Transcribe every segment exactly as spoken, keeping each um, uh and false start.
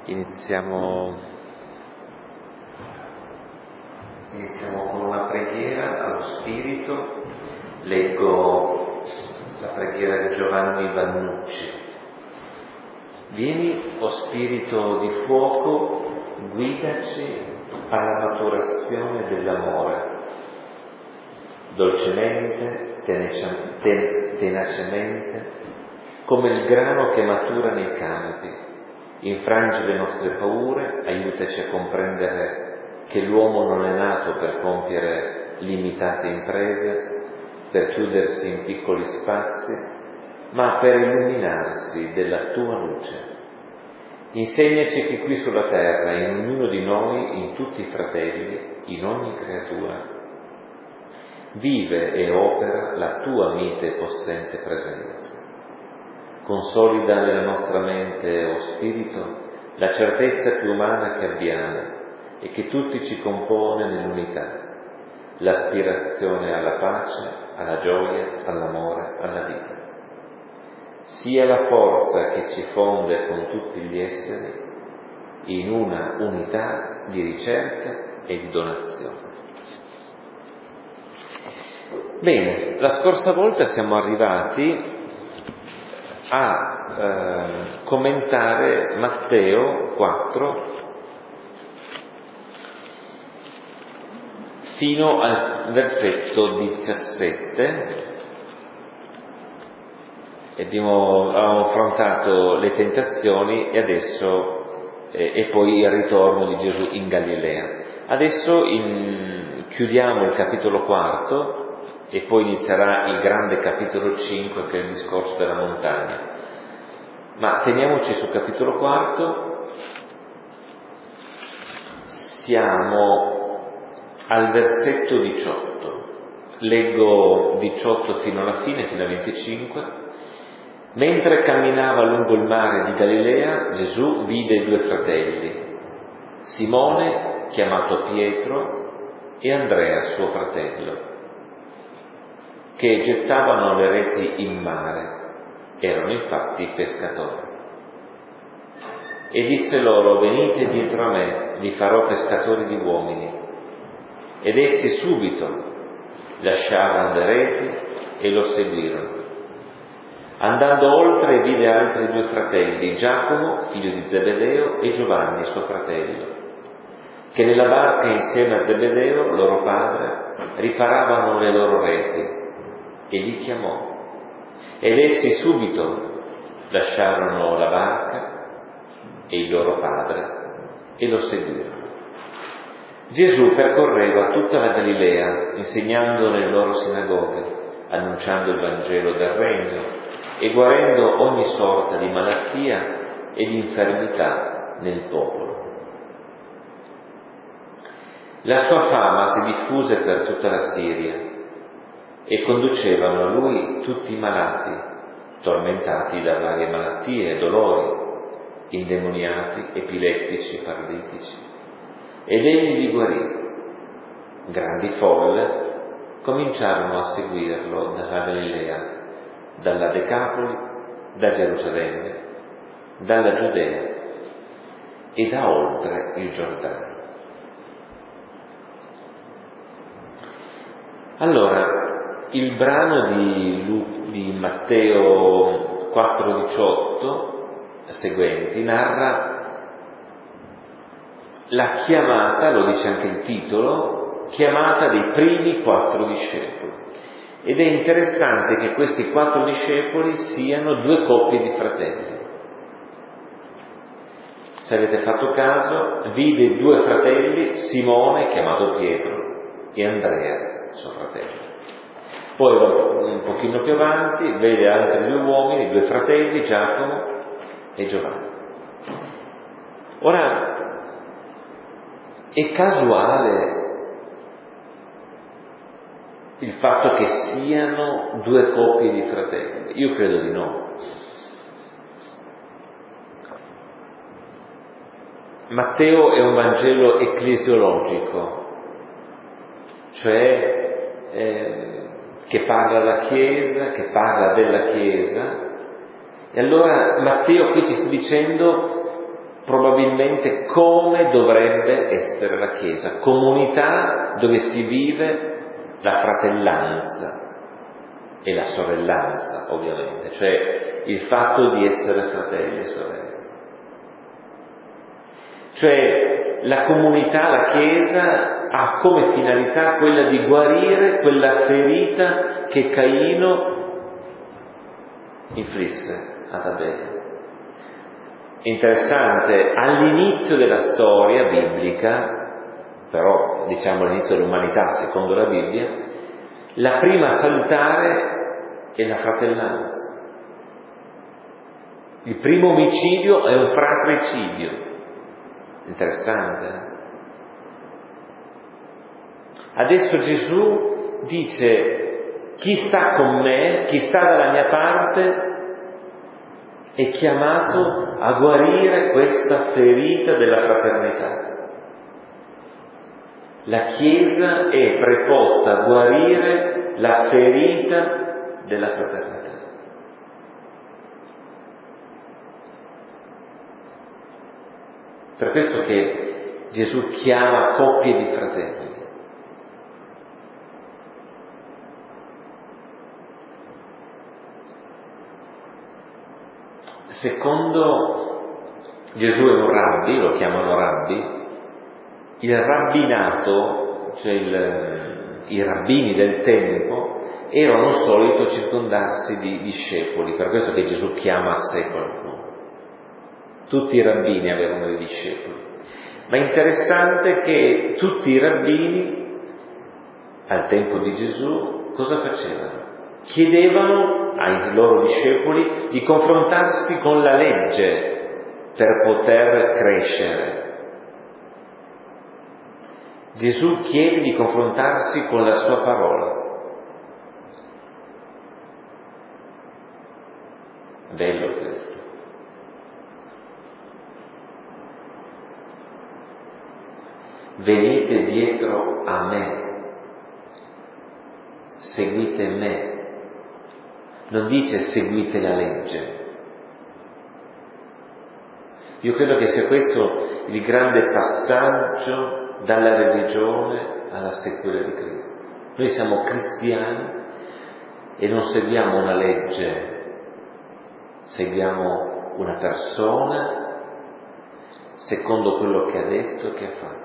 Iniziamo, iniziamo con una preghiera allo Spirito. Leggo la preghiera di Giovanni Vannucci. Vieni, o Spirito di fuoco, guidaci alla maturazione dell'amore. Dolcemente, tenacemente, come il grano che matura nei campi. Infrangi le nostre paure, aiutaci a comprendere che l'uomo non è nato per compiere limitate imprese, per chiudersi in piccoli spazi, ma per illuminarsi della tua luce. Insegnaci che qui sulla terra, in ognuno di noi, in tutti i fratelli, in ogni creatura, vive e opera la tua mite e possente presenza. Consolida nella nostra mente, o Spirito, la certezza più umana che abbiamo e che tutti ci compone nell'unità, l'aspirazione alla pace, alla gioia, all'amore, alla vita. Sia la forza che ci fonde con tutti gli esseri in una unità di ricerca e di donazione. Bene, la scorsa volta siamo arrivati a eh, commentare Matteo quattro fino al versetto diciassette. Abbiamo, abbiamo affrontato le tentazioni e adesso eh, e poi il ritorno di Gesù in Galilea. Adesso in, chiudiamo il capitolo quarto e poi inizierà il grande capitolo cinque, che è il discorso della montagna. Ma teniamoci sul capitolo quarto. Siamo al versetto diciotto. Leggo diciotto fino alla fine, fino a venticinque. Mentre camminava lungo il mare di Galilea, Gesù vide due fratelli, Simone, chiamato Pietro, e Andrea, suo fratello, che gettavano le reti in mare. Erano infatti pescatori. E disse loro: venite dietro a me, vi farò pescatori di uomini. Ed essi subito lasciarono le reti e lo seguirono. Andando oltre vide altri due fratelli, Giacomo, figlio di Zebedeo, e Giovanni, suo fratello, che nella barca insieme a Zebedeo, loro padre, riparavano le loro reti, e li chiamò. Ed essi subito lasciarono la barca e il loro padre e lo seguirono. Gesù percorreva tutta la Galilea, insegnando nelle loro sinagoghe, annunciando il Vangelo del Regno e guarendo ogni sorta di malattia e di infermità nel popolo. La sua fama si diffuse per tutta la Siria e conducevano a lui tutti i malati, tormentati da varie malattie e dolori, indemoniati, epilettici, paralitici. Ed egli li guarì. Grandi folle cominciarono a seguirlo dalla Galilea, dalla Decapoli, da Gerusalemme, dalla Giudea e da oltre il Giordano. Allora, il brano di, Lu, di Matteo quattro diciotto seguenti narra la chiamata, lo dice anche il titolo, chiamata dei primi quattro discepoli. Ed è interessante che questi quattro discepoli siano due coppie di fratelli. Se avete fatto caso, vide due fratelli, Simone, chiamato Pietro, e Andrea, suo fratello. Poi un pochino più avanti vede altri due uomini, due fratelli, Giacomo e Giovanni. Ora, è casuale il fatto che siano due coppie di fratelli? Io credo di no. Matteo è un Vangelo ecclesiologico, cioè eh, che parla alla Chiesa, che parla della Chiesa. E allora Matteo qui ci sta dicendo probabilmente come dovrebbe essere la Chiesa, comunità dove si vive la fratellanza e la sorellanza, ovviamente, cioè il fatto di essere fratelli e sorelle. Cioè la comunità, la Chiesa, ha come finalità quella di guarire quella ferita che Caino inflisse ad Abele. Interessante, all'inizio della storia biblica, però diciamo all'inizio dell'umanità secondo la Bibbia, la prima a salutare è la fratellanza. Il primo omicidio è un fratricidio. Interessante. Eh? Adesso Gesù dice: chi sta con me, chi sta dalla mia parte, è chiamato a guarire questa ferita della fraternità. La Chiesa è preposta a guarire la ferita della fraternità. Per questo che Gesù chiama coppie di fratelli. Secondo Gesù è un rabbi, lo chiamano rabbi, il rabbinato, cioè il, i rabbini del tempo, erano solito circondarsi di discepoli, per questo che Gesù chiama a sé qualcuno. Tutti i rabbini avevano dei discepoli, ma è interessante che tutti i rabbini al tempo di Gesù cosa facevano? Chiedevano ai loro discepoli di confrontarsi con la legge per poter crescere. Gesù chiede di confrontarsi con la sua parola. Bello questo. Venite dietro a me, seguite me. Non dice seguite la legge. Io credo che sia questo il grande passaggio dalla religione alla seguire di Cristo. Noi siamo cristiani e non seguiamo una legge, seguiamo una persona secondo quello che ha detto e che ha fatto.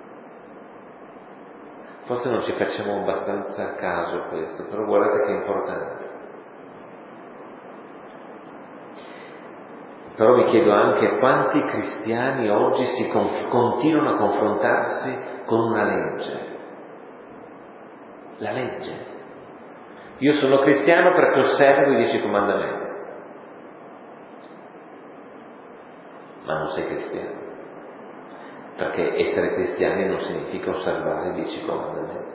Forse non ci facciamo abbastanza caso a questo, però guardate che è importante. Però mi chiedo anche quanti cristiani oggi si conf- continuano a confrontarsi con una legge. La legge. Io sono cristiano perché osservo i dieci comandamenti. Ma non sei cristiano. Perché essere cristiani non significa osservare i dieci comandamenti.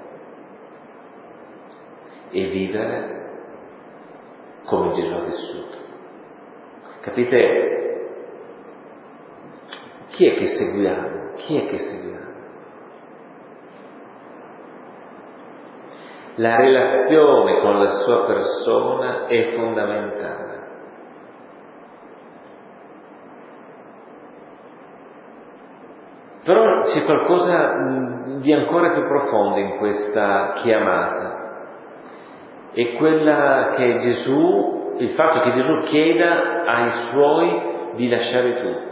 E vivere come Gesù ha vissuto. Capite? Chi è che seguiamo? Chi è che seguiamo? La relazione con la sua persona è fondamentale. Però c'è qualcosa di ancora più profondo in questa chiamata. È quella che Gesù, il fatto che Gesù chieda ai suoi di lasciare tutto.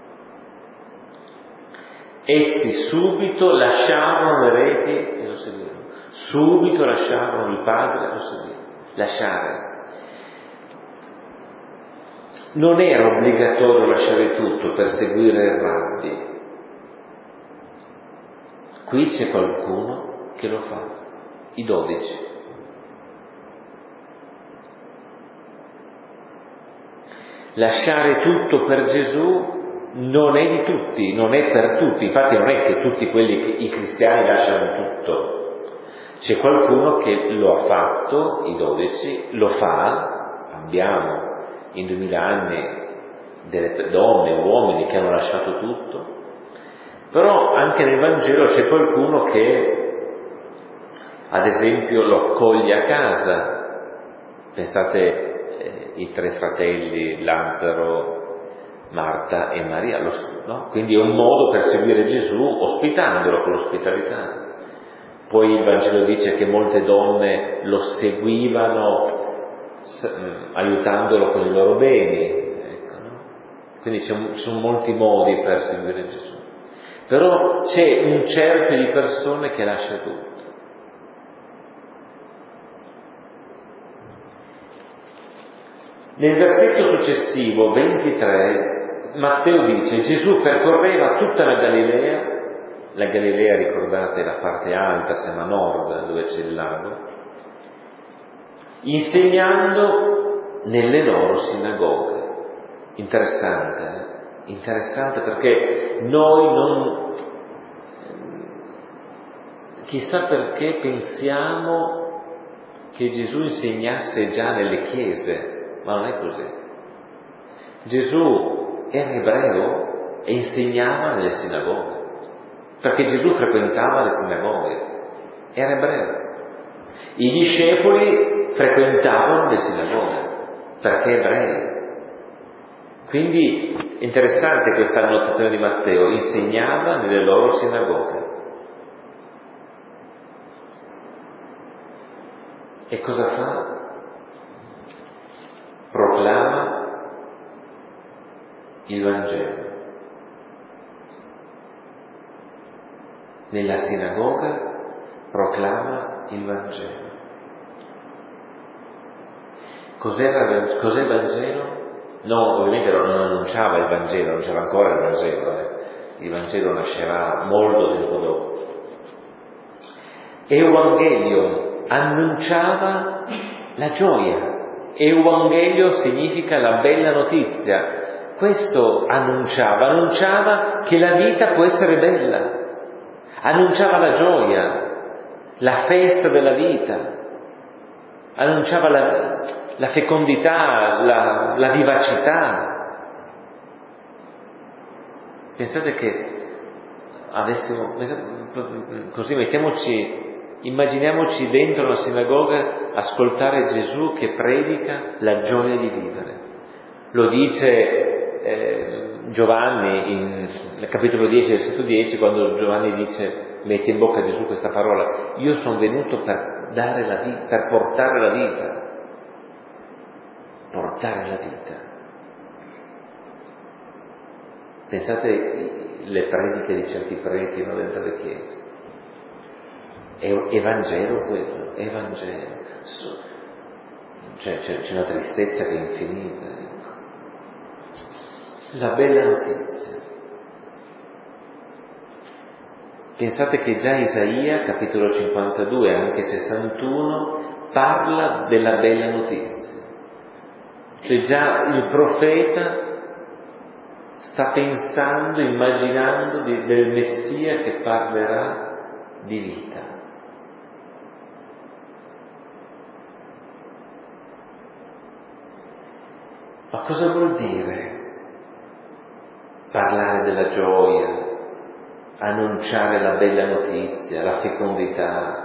Essi subito lasciarono le reti e lo seguirono. Subito lasciarono il padre e lo seguirono. Lasciare. Non era obbligatorio lasciare tutto per seguire il rabbi. Qui c'è qualcuno che lo fa, i dodici. Lasciare tutto per Gesù non è di tutti, non è per tutti, infatti non è che tutti quelli, i cristiani lasciano tutto. C'è qualcuno che lo ha fatto, i dodici, lo fa, abbiamo in duemila anni delle donne, uomini che hanno lasciato tutto, però anche nel Vangelo c'è qualcuno che, ad esempio, lo accoglie a casa. Pensate eh, i tre fratelli, Lazzaro, Marta e Maria, lo, no? Quindi è un modo per seguire Gesù ospitandolo con l'ospitalità. Poi il Vangelo dice che molte donne lo seguivano aiutandolo con i loro beni, ecco, no? Quindi ci sono molti modi per seguire Gesù, però c'è un cerchio di persone che lascia tutto. Nel versetto successivo, ventitré, Matteo dice: Gesù percorreva tutta la Galilea. La Galilea, ricordate, è la parte alta, siamo a nord, dove c'è il lago, insegnando nelle loro sinagoghe. Interessante, eh? Interessante, perché noi non... chissà perché pensiamo che Gesù insegnasse già nelle chiese, ma non è così. Gesù era ebreo e insegnava nelle sinagoghe, perché Gesù frequentava le sinagoghe, era ebreo. I discepoli frequentavano le sinagoghe, perché ebrei. Quindi è interessante questa annotazione di Matteo: insegnava nelle loro sinagoghe. E cosa fa? Proclama il Vangelo. Nella sinagoga proclama il Vangelo. Cos'era, cos'è il Vangelo? No, ovviamente non annunciava il Vangelo, non c'era ancora il Vangelo, eh. Il Vangelo nascerà molto tempo dopo. Evangelium annunciava la gioia. Evangelium significa la bella notizia. Questo annunciava, annunciava che la vita può essere bella, annunciava la gioia, la festa della vita, annunciava la, la fecondità, la, la vivacità. Pensate che avessimo, così mettiamoci, immaginiamoci dentro una sinagoga ascoltare Gesù che predica la gioia di vivere. Lo dice eh, Giovanni in, nel capitolo dieci, versetto dieci, quando Giovanni dice, mette in bocca a Gesù questa parola: io sono venuto per dare la vita, per portare la vita. Portare la vita. Pensate le prediche di certi preti no, dentro le chiese. È Evangelo quello, Evangelo. Cioè, c'è, c'è una tristezza che è infinita. Ecco. La bella notizia. Pensate che già Isaia, capitolo cinquantadue, anche sessantuno, parla della bella notizia. Cioè già il profeta sta pensando, immaginando di, del Messia che parlerà di vita. Ma cosa vuol dire parlare della gioia, annunciare la bella notizia, la fecondità?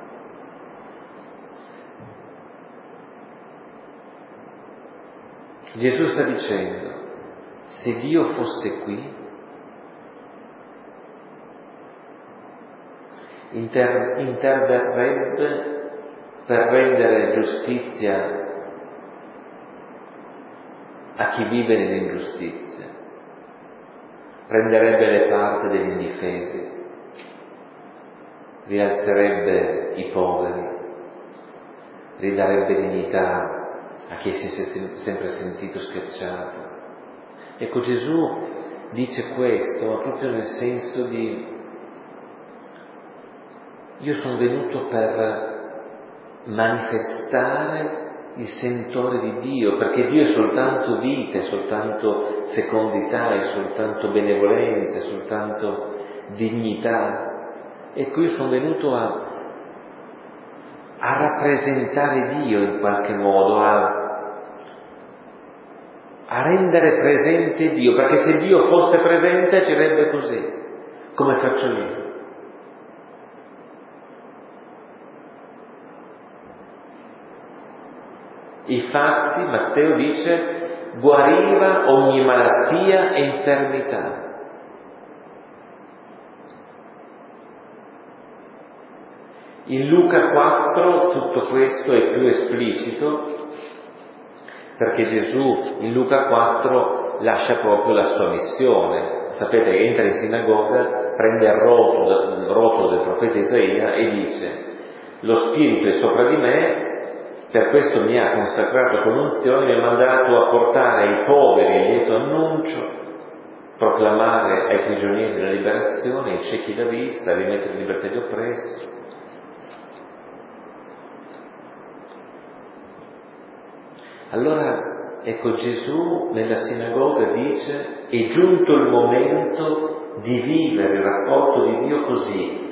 Gesù sta dicendo: se Dio fosse qui, inter- interverrebbe per rendere giustizia a chi vive nell'ingiustizia, prenderebbe le parti degli indifesi, rialzerebbe i poveri, ridarebbe dignità a chi si è sempre sentito schiacciato. Ecco, Gesù dice questo, ma proprio nel senso di: io sono venuto per manifestare il sentore di Dio, perché Dio è soltanto vita, è soltanto fecondità, è soltanto benevolenza, è soltanto dignità. Ecco, io sono venuto a, a rappresentare Dio in qualche modo, a, a rendere presente Dio, perché se Dio fosse presente agirebbe così, come faccio io. I fatti, Matteo dice, guariva ogni malattia e infermità. In Luca quattro tutto questo è più esplicito, perché Gesù in Luca quattro lascia proprio la sua missione. Sapete che entra in sinagoga, prende il rotolo, il rotolo del profeta Isaia e dice: lo Spirito è sopra di me, per questo mi ha consacrato con unzione, mi ha mandato a portare ai poveri il lieto annuncio, proclamare ai prigionieri la liberazione, ai ciechi la vista, a rimettere in libertà gli oppressi. Allora, ecco, Gesù nella sinagoga dice: è giunto il momento di vivere il rapporto di Dio così,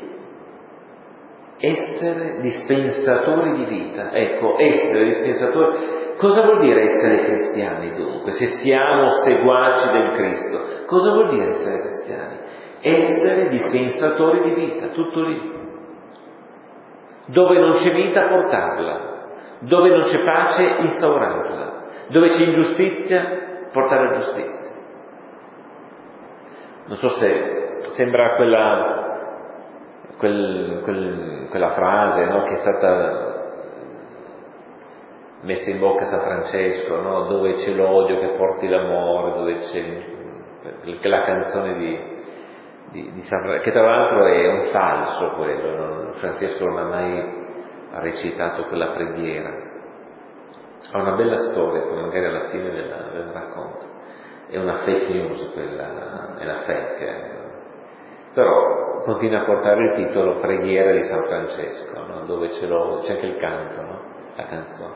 essere dispensatori di vita. Ecco, essere dispensatori. Cosa vuol dire essere cristiani dunque? Se siamo seguaci del Cristo, cosa vuol dire essere cristiani? Essere dispensatori di vita, tutto lì. Dove non c'è vita, portarla. Dove non c'è pace, instaurarla. Dove c'è ingiustizia, portare la giustizia. Non so se sembra quella, quel, quel, quella frase, no, che è stata messa in bocca a San Francesco, no? Dove c'è l'odio che porti l'amore, dove c'è la canzone di, di, di San Francesco, che tra l'altro è un falso quello, no? Francesco non ha mai ha recitato quella preghiera. Ha una bella storia, poi magari alla fine ve la, ve la racconto. È una fake news quella, è una fake. Eh. Però continua a portare il titolo Preghiera di San Francesco, no? Dove c'è, lo, c'è anche il canto, no? La canzone.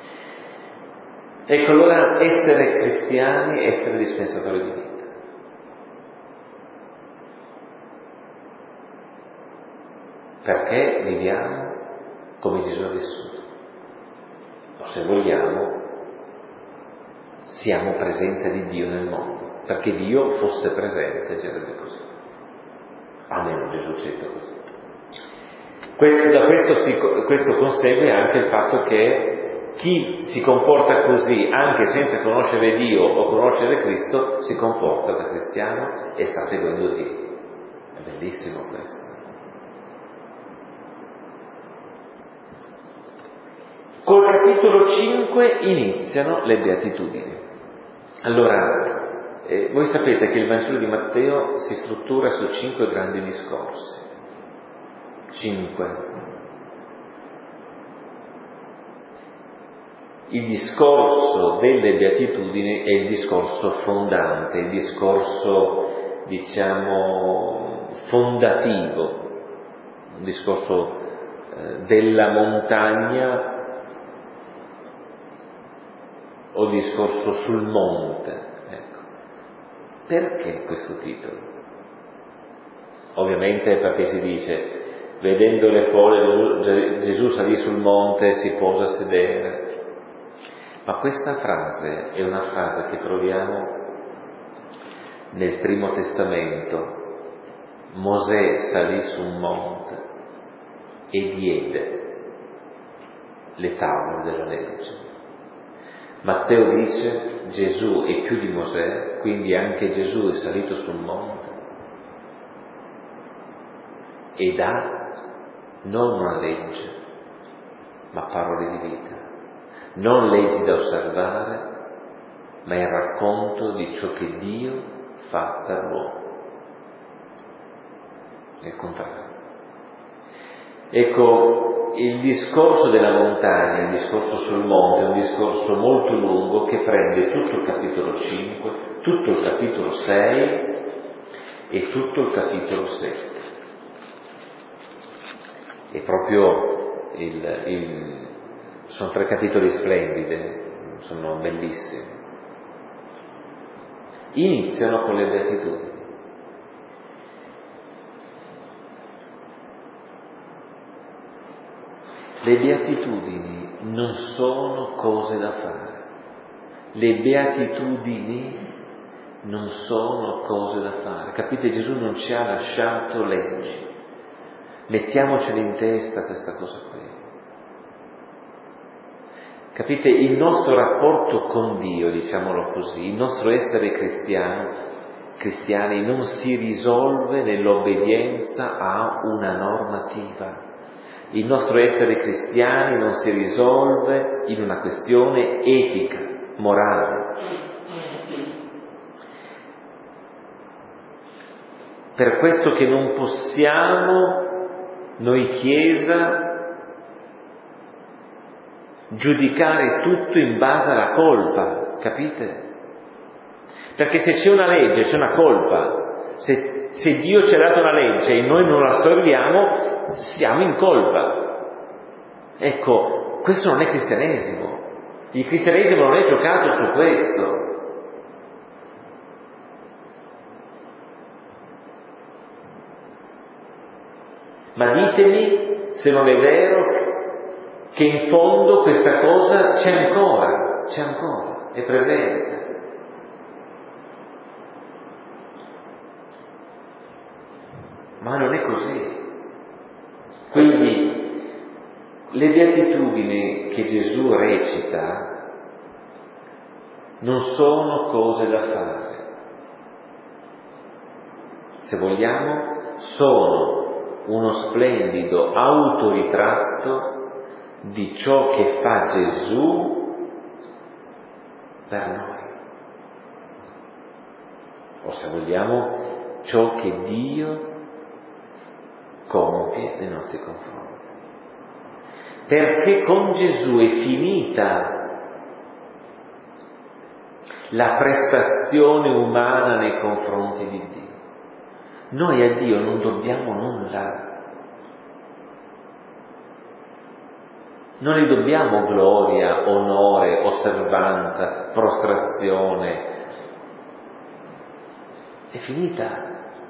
Ecco, allora essere cristiani è essere dispensatori di vita. Perché viviamo come Gesù ha vissuto. O se vogliamo, siamo presenza di Dio nel mondo, perché Dio fosse presente, agirebbe così. Almeno Gesù cita così. Questo, da questo, si, questo consegue anche il fatto che chi si comporta così, anche senza conoscere Dio o conoscere Cristo, si comporta da cristiano e sta seguendo Dio. È bellissimo questo. Col capitolo cinque iniziano le beatitudini. Allora, eh, voi sapete che il Vangelo di Matteo si struttura su cinque grandi discorsi. Cinque. Il discorso delle beatitudini è il discorso fondante, il discorso, diciamo, fondativo, un discorso eh, della montagna o discorso sul monte. Ecco. Perché questo titolo? Ovviamente perché si dice: vedendo le folle Gesù salì sul monte e si pose a sedere. Ma questa frase è una frase che troviamo nel Primo Testamento. Mosè salì su un monte e diede le tavole della legge. Matteo dice: Gesù è più di Mosè, quindi anche Gesù è salito sul monte e dà non una legge, ma parole di vita. Non leggi da osservare, ma il racconto di ciò che Dio fa per l'uomo. È il contrario. Ecco, il discorso della montagna, il discorso sul monte, è un discorso molto lungo che prende tutto il capitolo cinque, tutto il capitolo sei e tutto il capitolo sette. È proprio il, il sono tre capitoli splendidi, sono bellissimi. Iniziano con le beatitudini. Le beatitudini non sono cose da fare. Le beatitudini non sono cose da fare. Capite? Gesù non ci ha lasciato leggi. Mettiamoceli in testa questa cosa qui. Capite? Il nostro rapporto con Dio, diciamolo così, il nostro essere cristiano, cristiani non si risolve nell'obbedienza a una normativa. Il nostro essere cristiani non si risolve in una questione etica, morale. Per questo che non possiamo, noi Chiesa, giudicare tutto in base alla colpa, capite? Perché se c'è una legge, c'è una colpa. Se, se Dio ci ha dato una legge e noi non la osserviamo, siamo in colpa. Ecco, questo non è cristianesimo. Il cristianesimo non è giocato su questo. Ma ditemi se non è vero che in fondo questa cosa c'è ancora, c'è ancora, è presente. Ma non è così. Quindi le beatitudini che Gesù recita non sono cose da fare. Se vogliamo, sono uno splendido autoritratto di ciò che fa Gesù per noi. O se vogliamo, ciò che Dio compie nei nostri confronti. Perché con Gesù è finita la prestazione umana nei confronti di Dio. Noi a Dio non dobbiamo nulla. Non gli dobbiamo gloria, onore, osservanza, prostrazione. È finita.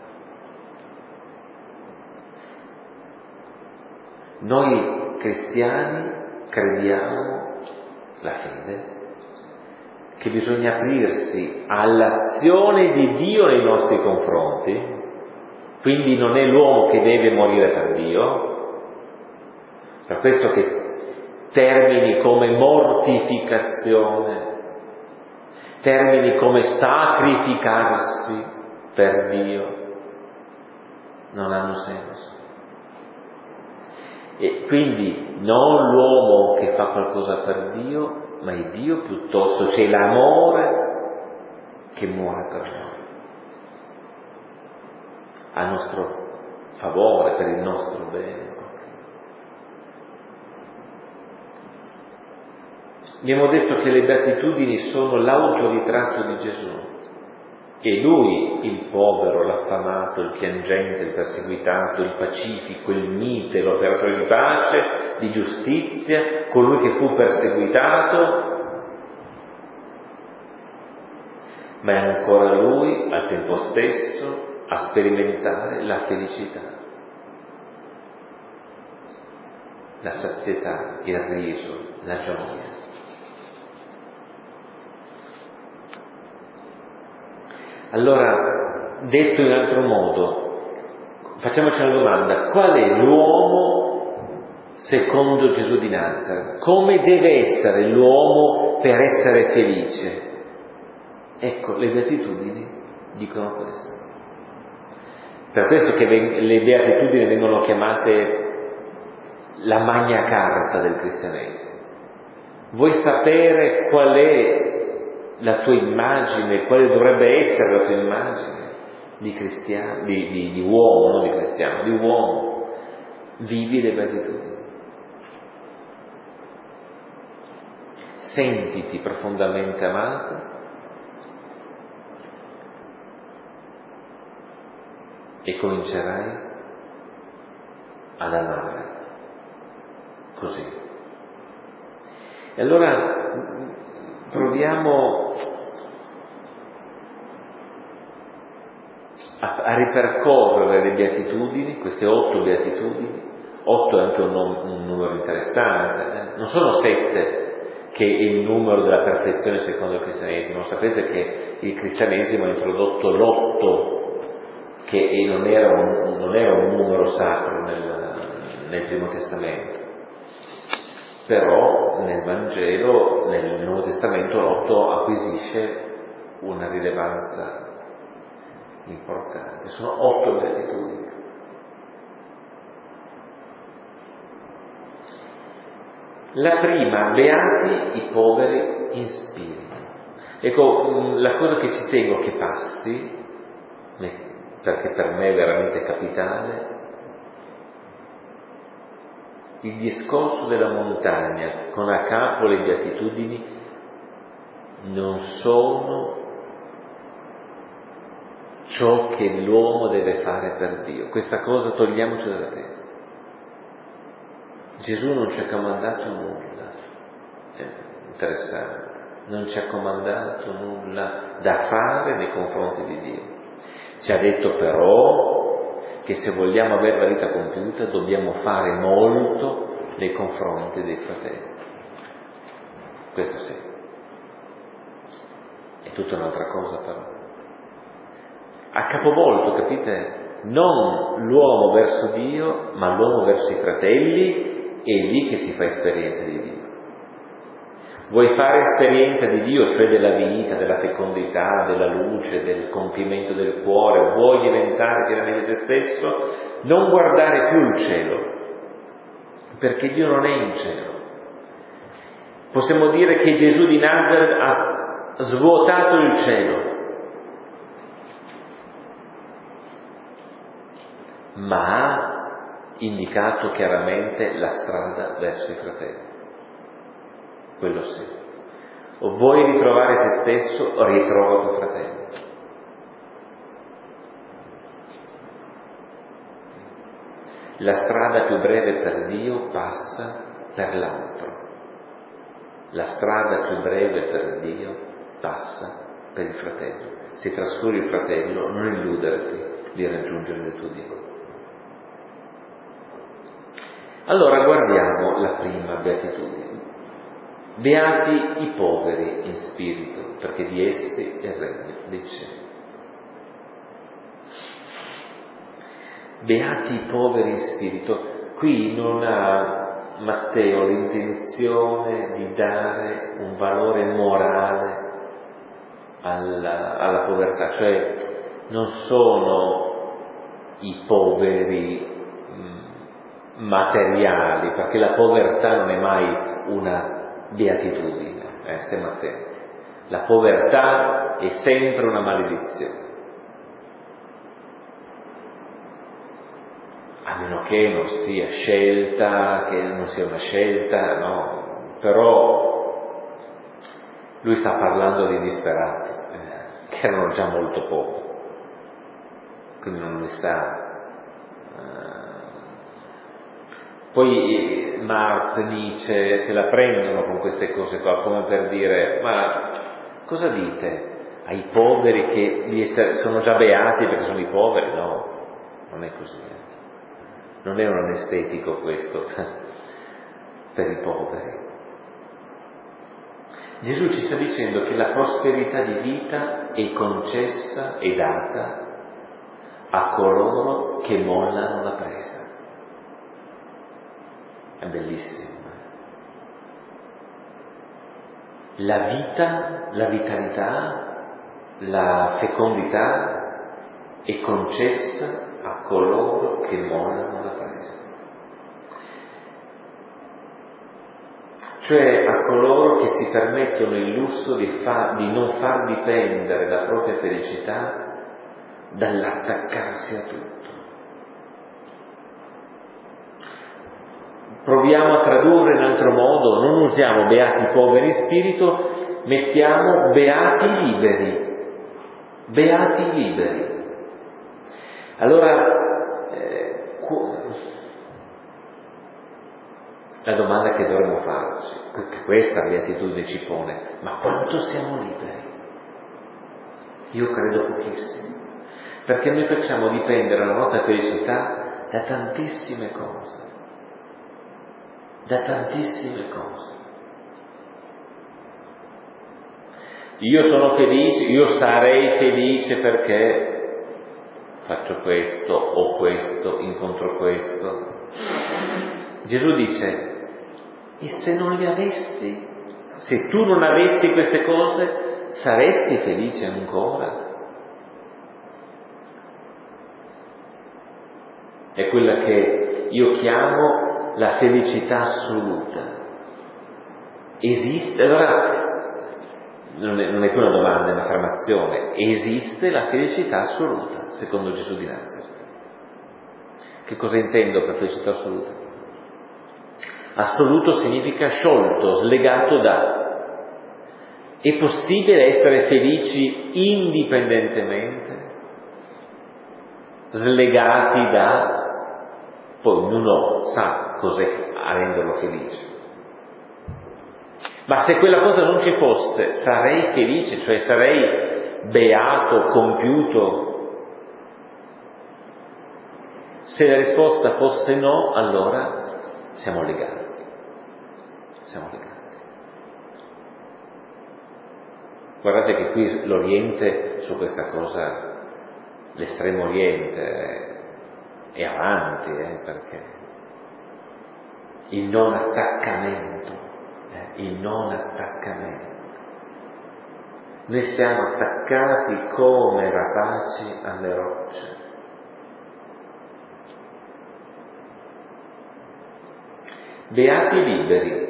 Noi cristiani crediamo, la fede, che bisogna aprirsi all'azione di Dio nei nostri confronti, quindi non è l'uomo che deve morire per Dio, per questo che termini come mortificazione, termini come sacrificarsi per Dio, non hanno senso. E quindi non l'uomo che fa qualcosa per Dio, ma il Dio piuttosto, c'è l'amore che muore per noi, a nostro favore, per il nostro bene. Abbiamo detto che le beatitudini sono l'autoritratto di Gesù. E lui, il povero, l'affamato, il piangente, il perseguitato, il pacifico, il mite, l'operatore di pace, di giustizia, colui che fu perseguitato, ma è ancora lui, al tempo stesso, a sperimentare la felicità, la sazietà, il riso, la gioia. Allora, detto in altro modo, facciamoci una domanda: qual è l'uomo secondo Gesù di Nazareth? Come deve essere l'uomo per essere felice? Ecco, le beatitudini dicono questo. Per questo che le beatitudini vengono chiamate la magna carta del cristianesimo. Vuoi sapere qual è la tua immagine, quale dovrebbe essere la tua immagine di cristiano, di, di, di uomo, non di cristiano, di uomo? Vivi le beatitudini. Sentiti profondamente amato e comincerai ad amare così. E allora proviamo a, a ripercorrere le beatitudini, queste otto beatitudini. Otto è anche un, un numero interessante, eh? Non sono sette che è il numero della perfezione secondo il cristianesimo. Sapete che il cristianesimo ha introdotto l'otto, che non era un, non era un numero sacro nel, nel Primo Testamento. però nel Vangelo, nel Nuovo Testamento, l'otto acquisisce una rilevanza importante. Sono otto beatitudini. La prima, beati i poveri in spirito. Ecco, la cosa che ci tengo che passi, perché per me è veramente capitale, il discorso della montagna con a capo le beatitudini non sono ciò che l'uomo deve fare per Dio. Questa cosa togliamoci dalla testa. Gesù non ci ha comandato nulla, è interessante, non ci ha comandato nulla da fare nei confronti di Dio. Ci ha detto però che se vogliamo avere la vita compiuta dobbiamo fare molto nei confronti dei fratelli. Questo sì. È tutta un'altra cosa però. A capovolto, capite? Non l'uomo verso Dio, ma l'uomo verso i fratelli. È lì che si fa esperienza di Dio. Vuoi fare esperienza di Dio, cioè della vita, della fecondità, della luce, del compimento del cuore, vuoi diventare pienamente te stesso, non guardare più il cielo, perché Dio non è in cielo. Possiamo dire che Gesù di Nazareth ha svuotato il cielo, ma ha indicato chiaramente la strada verso i fratelli. Quello sì. O vuoi ritrovare te stesso, o ritrova tuo fratello. La strada più breve per Dio passa per l'altro. La strada più breve per Dio passa per il fratello. Se trascuri il fratello, non illuderti di raggiungere il tuo Dio. Allora guardiamo la prima beatitudine. Beati i poveri in spirito, perché di essi è il regno dei cieli. Beati i poveri in spirito. Qui non ha Matteo l'intenzione di dare un valore morale alla, alla povertà, cioè non sono i poveri materiali, perché la povertà non è mai una beatitudine, eh, stiamo attenti. La povertà è sempre una maledizione, a meno che non sia scelta, che non sia una scelta, no, però lui sta parlando di disperati, eh, che erano già molto pochi, quindi non li sta. Poi Marx, Nietzsche se la prendono con queste cose qua, come per dire, ma cosa dite ai poveri che di essere, sono già beati perché sono i poveri? No, non è così. Non è un anestetico questo per i poveri. Gesù ci sta dicendo che la prosperità di vita è concessa e data a coloro che mollano la presa. È bellissimo. La vita, la vitalità, la fecondità è concessa a coloro che mollano la presa. Cioè a coloro che si permettono il lusso di, fa, di non far dipendere la propria felicità dall'attaccarsi a tutto. Proviamo a tradurre in altro modo, non usiamo beati poveri in spirito, mettiamo beati liberi, beati liberi. Allora, eh, la domanda che dovremmo farci, che questa beatitudine ci pone, ma quanto siamo liberi? Io credo pochissimo, perché noi facciamo dipendere la nostra felicità da tantissime cose. Da tantissime cose. Io sono felice, io sarei felice perché faccio questo o questo, incontro questo. Gesù dice, E se non le avessi, se tu non avessi queste cose, saresti felice ancora? È quella che io chiamo la felicità assoluta. Esiste? Allora, non è, non è più una domanda, è un'affermazione. Esiste la felicità assoluta, secondo Gesù di Nazareth. Che cosa intendo per felicità assoluta? Assoluto significa sciolto, slegato da. È possibile essere felici indipendentemente? Slegati da? Poi ognuno sa cos'è a renderlo felice. Ma se quella cosa non ci fosse, sarei felice, cioè sarei beato, compiuto? Se la risposta fosse no, allora siamo legati. Siamo legati. Guardate che qui l'Oriente su questa cosa, l'estremo Oriente, è avanti, eh, perché il non attaccamento, eh, il non attaccamento. Noi siamo attaccati come rapaci alle rocce. Beati liberi.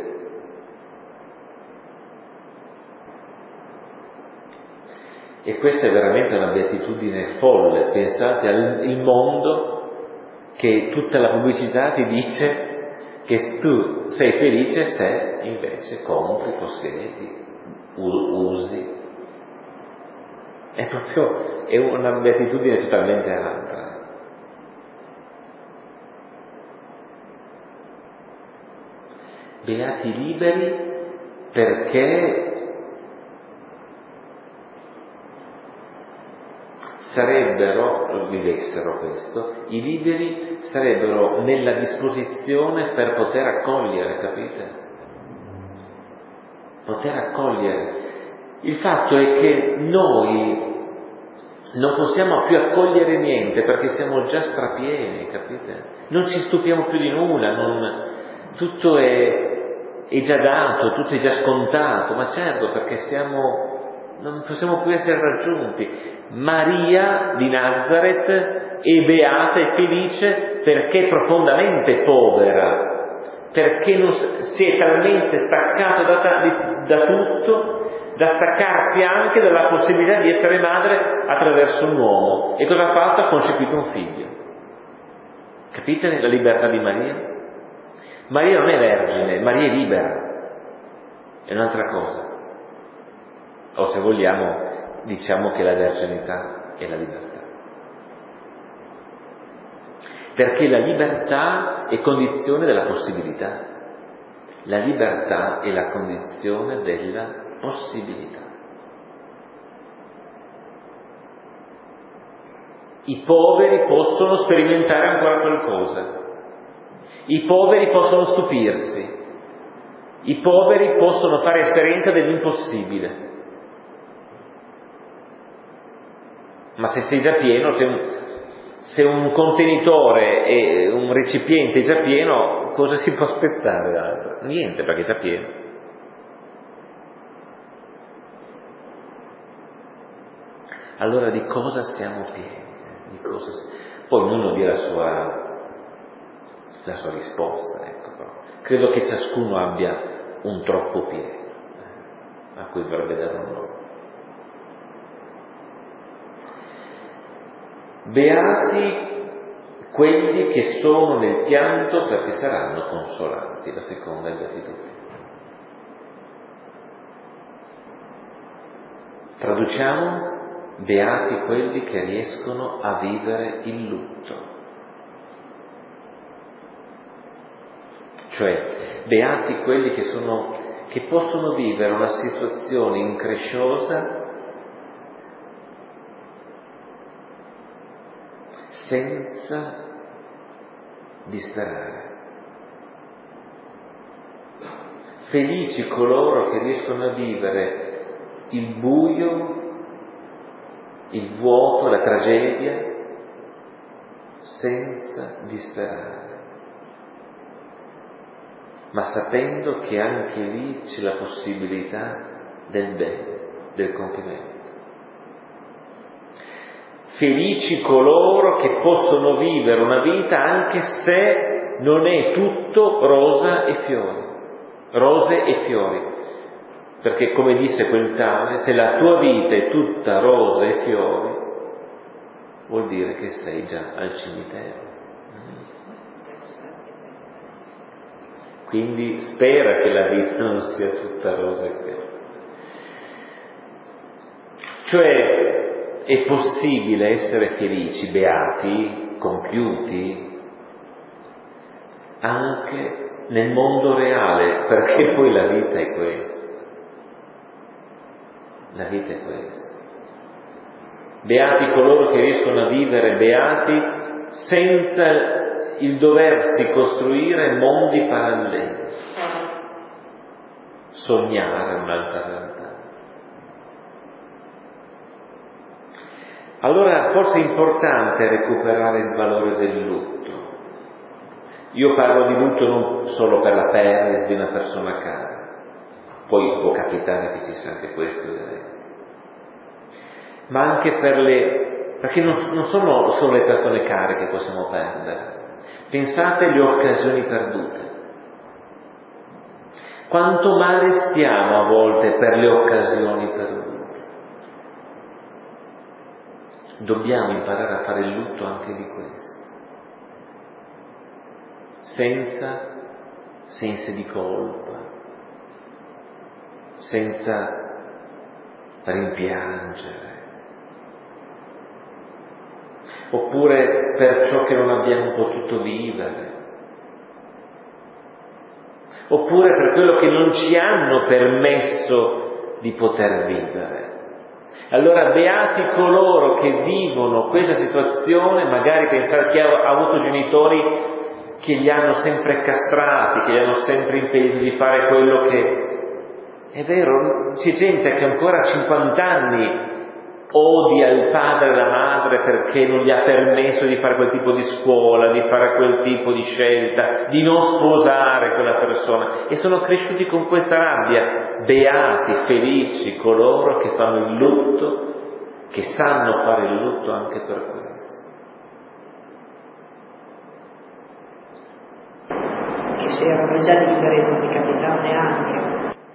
E questa è veramente una beatitudine folle. Pensate al mondo che tutta la pubblicità ti dice che tu sei felice se invece compri, possiedi, usi. È proprio è una beatitudine totalmente altra. Beati liberi perché sarebbero, vivessero questo, i liberi sarebbero nella disposizione per poter accogliere, capite? Poter accogliere. Il fatto è che noi non possiamo più accogliere niente perché siamo già strapieni, capite? Non ci stupiamo più di nulla, non, tutto è, è già dato, tutto è già scontato, ma certo perché siamo... non possiamo più essere raggiunti. Maria di Nazareth è beata e felice perché è profondamente povera, perché non si è talmente staccato da, da, da tutto, da staccarsi anche dalla possibilità di essere madre attraverso un uomo. E cosa ha fatto? Ha concepito un figlio. Capite la libertà di Maria? Maria non è vergine, Maria è libera. È un'altra cosa. O se vogliamo, diciamo che la verginità è la libertà. Perché la libertà è condizione della possibilità. La libertà è la condizione della possibilità. I poveri possono sperimentare ancora qualcosa. I poveri possono stupirsi. I poveri possono fare esperienza dell'impossibile. Ma se sei già pieno, se un, se un contenitore e un recipiente è già pieno, cosa si può aspettare? Niente, perché è già pieno. Allora di cosa siamo pieni? Di cosa si... Poi ognuno dia la sua, la sua risposta. Ecco. Credo che ciascuno abbia un troppo pieno, a cui dovrebbe dare un nome. Beati quelli che sono nel pianto perché saranno consolati, la seconda beatitudine. Traduciamo, beati quelli che riescono a vivere il lutto. Cioè, beati quelli che sono, che possono vivere una situazione incresciosa senza disperare. Felici coloro che riescono a vivere il buio, il vuoto, la tragedia, senza disperare. ma sapendo che anche lì c'è la possibilità del bene, del compimento. Felici coloro che possono vivere una vita anche se non è tutto rosa e fiori, rose e fiori. Perché come disse quel tale, se la tua vita è tutta rose e fiori, vuol dire che sei già al cimitero. Quindi spera che la vita non sia tutta rose e fiori. Cioè è possibile essere felici, beati, compiuti, anche nel mondo reale, perché poi la vita è questa. La vita è questa. Beati coloro che riescono a vivere beati senza il doversi costruire mondi paralleli, sognare un'altra realtà. Allora forse è importante recuperare il valore del lutto. Io parlo di lutto non solo per la perdita di una persona cara, poi può capitare che ci sia anche questo ovviamente, ma anche per le, perché non, non sono solo le persone care che possiamo perdere. Pensate alle occasioni perdute. Quanto male stiamo a volte per le occasioni perdute. Dobbiamo imparare a fare il lutto anche di questo, senza sensi di colpa, senza rimpiangere, oppure per ciò che non abbiamo potuto vivere, oppure per quello che non ci hanno permesso di poter vivere. Allora beati coloro che vivono questa situazione, magari pensare chi ha avuto genitori che li hanno sempre castrati, che gli hanno sempre impedito di fare quello che... È vero, c'è gente che ancora a cinquanta anni odia il padre e la madre perché non gli ha permesso di fare quel tipo di scuola, di fare quel tipo di scelta, di non sposare quella persona, e sono cresciuti con questa rabbia. Beati, felici coloro che fanno il lutto, che sanno fare il lutto anche per questo. Che se erano già liberi non mi capitava neanche.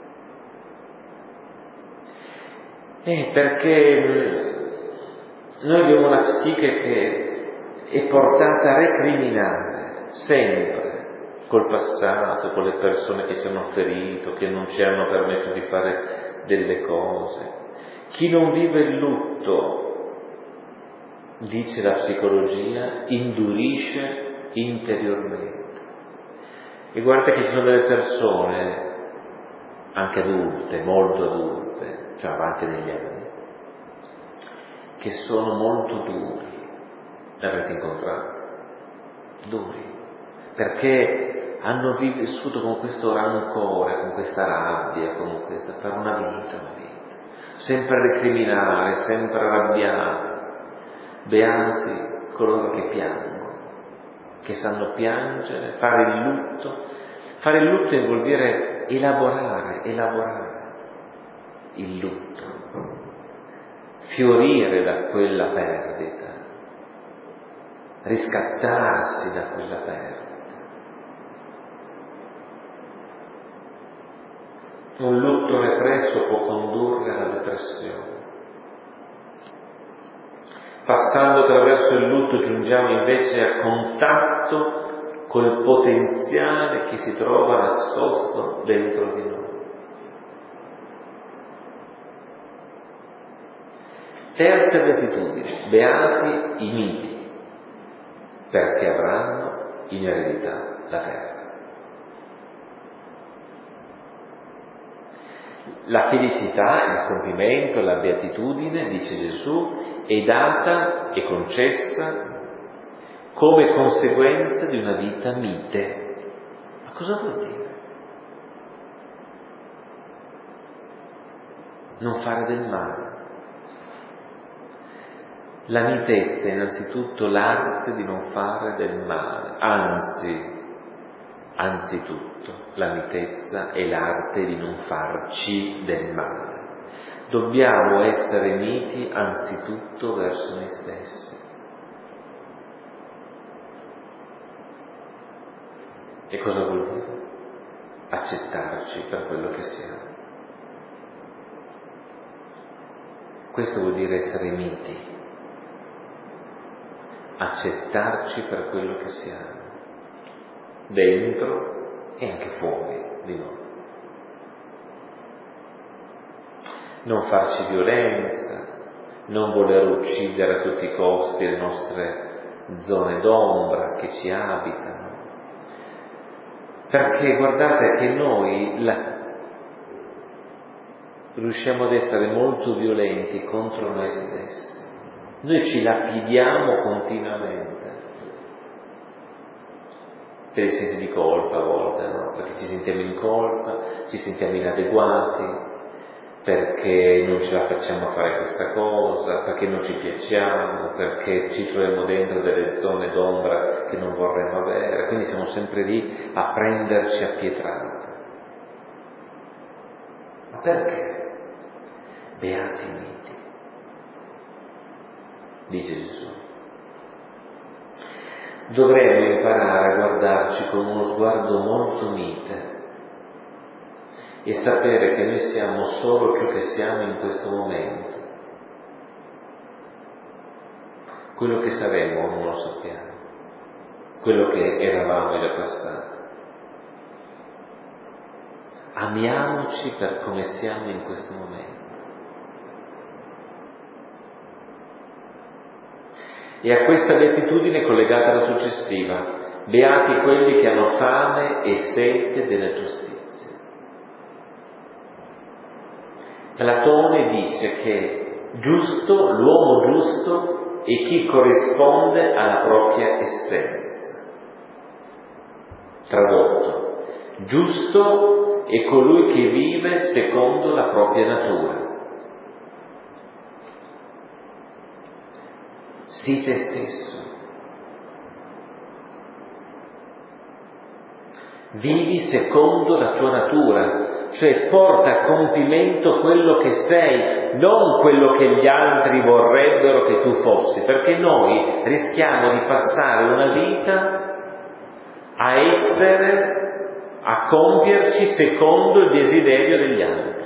Eh, perché noi abbiamo una psiche che è portata a recriminare sempre col passato, con le persone che ci hanno ferito, che non ci hanno permesso di fare delle cose. Chi non vive il lutto, dice la psicologia, indurisce interiormente. E guardate che ci sono delle persone, anche adulte, molto adulte, cioè avanti negli anni, che sono molto duri. L'avrete incontrato? Duri. Perché hanno vissuto con questo rancore, con questa rabbia, con questa, per una vita, una vita. Sempre a recriminare, sempre arrabbiati. Beati coloro che piangono, che sanno piangere, fare il lutto. Fare il lutto vuol dire elaborare, elaborare il lutto, fiorire da quella perdita, riscattarsi da quella perdita. Un lutto represso può condurre alla depressione. Passando attraverso il lutto giungiamo invece a contatto col potenziale che si trova nascosto dentro di noi. Terza beatitudine, beati i miti, perché avranno in eredità la terra. La felicità, il compimento, la beatitudine, dice Gesù, è data e concessa come conseguenza di una vita mite. Ma cosa vuol dire? Non fare del male. La mitezza è innanzitutto l'arte di non fare del male, anzi, anzitutto la mitezza e l'arte di non farci del male. Dobbiamo essere miti anzitutto verso noi stessi. E cosa vuol dire? Accettarci per quello che siamo. Questo vuol dire essere miti, accettarci per quello che siamo, dentro e anche fuori di noi. Non farci violenza, non voler uccidere a tutti i costi le nostre zone d'ombra che ci abitano. Perché guardate che noi la, riusciamo ad essere molto violenti contro noi stessi. Noi ci lapidiamo continuamente per i sensi di colpa a volte, no? Perché ci sentiamo in colpa, ci sentiamo inadeguati, perché non ce la facciamo a fare questa cosa, perché non ci piacciamo, perché ci troviamo dentro delle zone d'ombra che non vorremmo avere, quindi siamo sempre lì a prenderci a pietrate. Ma perché? Beati i miti, dice Gesù. Dovremmo imparare a guardarci con uno sguardo molto mite e sapere che noi siamo solo ciò che siamo in questo momento. Quello che saremo non lo sappiamo, quello che eravamo è già passato. Amiamoci per come siamo in questo momento. E a questa beatitudine è collegata la successiva: beati quelli che hanno fame e sete della giustizia. Platone dice che giusto, l'uomo giusto, è chi corrisponde alla propria essenza. Tradotto, giusto è colui che vive secondo la propria natura. Sii te stesso. Vivi secondo la tua natura, cioè porta a compimento quello che sei, non quello che gli altri vorrebbero che tu fossi, perché noi rischiamo di passare una vita a essere, a compierci secondo il desiderio degli altri.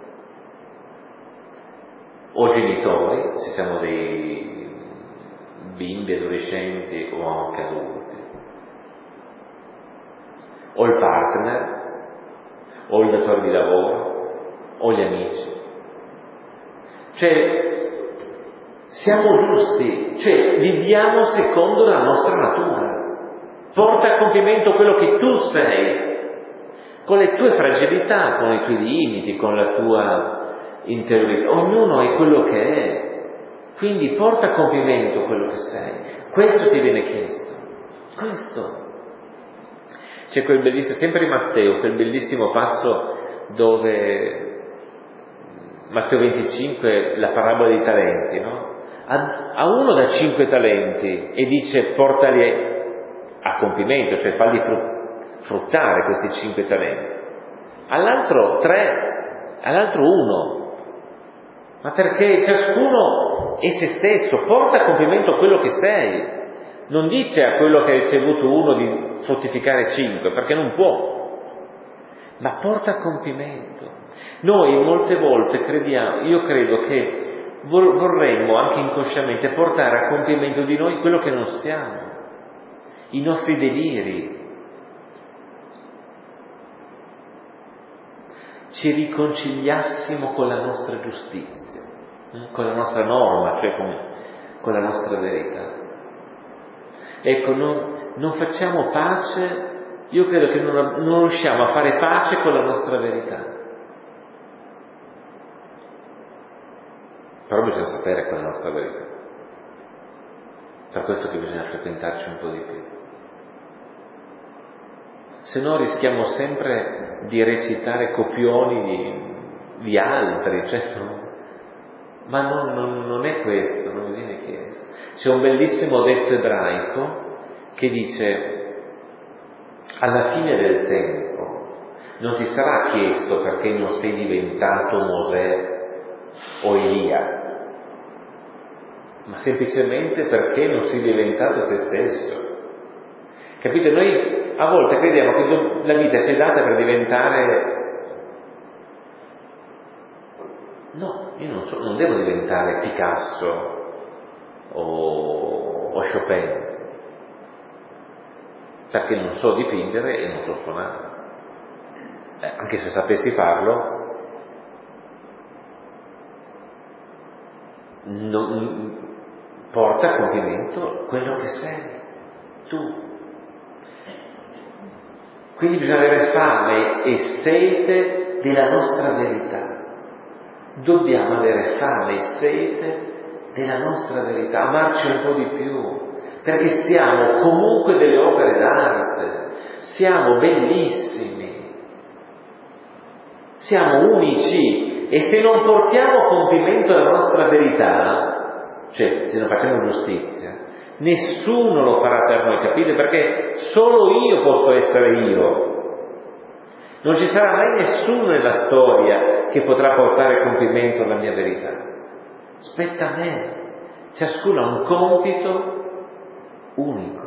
O genitori, se siamo dei bimbi, adolescenti o anche adulti, o il partner, o il datore di lavoro, o gli amici. Cioè, siamo giusti, cioè viviamo secondo la nostra natura. Porta a compimento quello che tu sei, con le tue fragilità, con i tuoi limiti, con la tua interiorità. Ognuno è quello che è. Quindi porta a compimento quello che sei. Questo ti viene chiesto. Questo. C'è quel bellissimo, sempre in Matteo, quel bellissimo passo dove Matteo venticinque, la parabola dei talenti, no? A, a uno dà cinque talenti e dice portali a compimento, cioè falli fruttare questi cinque talenti. All'altro tre, all'altro uno. Ma perché ciascuno è se stesso, porta a compimento quello che sei. Non dice a quello che ha ricevuto uno di fruttificare cinque, perché non può, ma porta a compimento. Noi molte volte crediamo, io credo che vorremmo anche inconsciamente portare a compimento di noi quello che non siamo, i nostri deliri. Ci riconciliassimo con la nostra giustizia, con la nostra norma, cioè con, con la nostra verità. Ecco, non, non facciamo pace, io credo che non, non riusciamo a fare pace con la nostra verità. Però bisogna sapere qual è la nostra verità. Per questo che bisogna frequentarci un po' di più. Se no rischiamo sempre di recitare copioni di, di altri, cioè, no? Ma non, non, non è questo, non mi viene chiesto. C'è un bellissimo detto ebraico che dice: alla fine del tempo non ti sarà chiesto perché non sei diventato Mosè o Elia, ma semplicemente perché non sei diventato te stesso. Capite? Noi a volte crediamo che la vita ci è data per diventare... No, io non, so, non devo diventare Picasso o, o Chopin, perché non so dipingere e non so suonare. Eh, anche se sapessi farlo, non porta a compimento quello che sei tu. Quindi bisogna avere fame e sete della nostra verità. Dobbiamo avere fame e sete della nostra verità, amarci un po' di più, perché siamo comunque delle opere d'arte, siamo bellissimi, siamo unici, e se non portiamo a compimento la nostra verità, cioè se non facciamo giustizia, nessuno lo farà per noi, capite? Perché solo io posso essere io. Non ci sarà mai nessuno nella storia che potrà portare a compimento la mia verità. Spetta a me. Ciascuno ha un compito unico.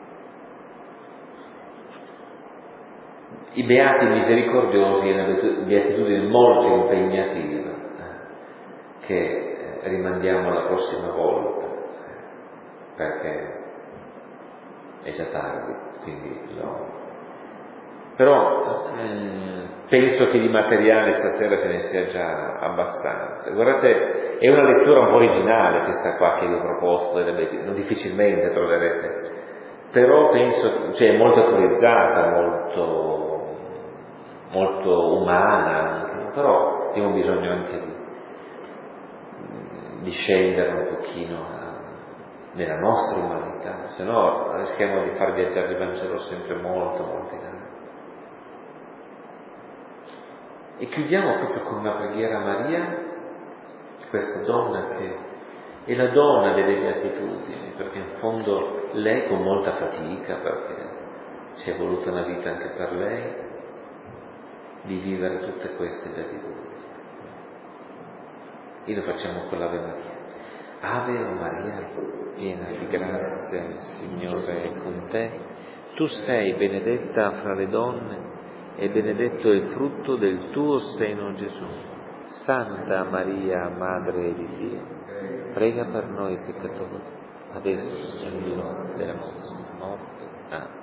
I beati misericordiosi è una beatitudine molto impegnativa, eh, che rimandiamo la prossima volta, eh, perché è già tardi, quindi lo... Però mh, penso che di materiale stasera ce ne sia già abbastanza. Guardate, è una lettura un po' originale questa qua che vi ho proposto delle beatitudini, non difficilmente troverete, però penso, cioè è molto autorizzata, molto, molto umana anche, però abbiamo bisogno anche di, di scendere un pochino nella nostra umanità, se no rischiamo di far viaggiare il Vangelo sempre molto, molto in avanti. E chiudiamo proprio con una preghiera a Maria, questa donna che è la donna delle beatitudini, perché in fondo lei con molta fatica, perché ci è voluta una vita anche per lei, di vivere tutte queste beatitudini. E lo facciamo con l'Ave Maria. Ave o Maria, piena di grazia, il Signore è con te. Tu sei benedetta fra le donne e benedetto è il frutto del tuo seno, Gesù. Santa Maria, Madre di Dio, prega per noi peccatori, adesso è l'ora della nostra morte. Amen.